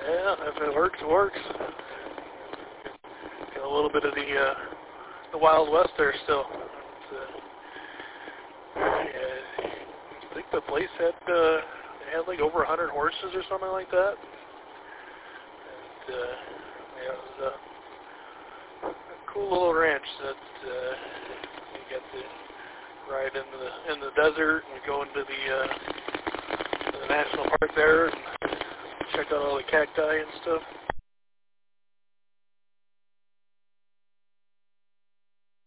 Yeah, if it works, it works. Got a little bit of the Wild West there still. Yeah, I think the place had like over 100 horses or something like that. And yeah, it was a cool little ranch that you get to ride in the desert and go into the national park there and check out all the cacti and stuff.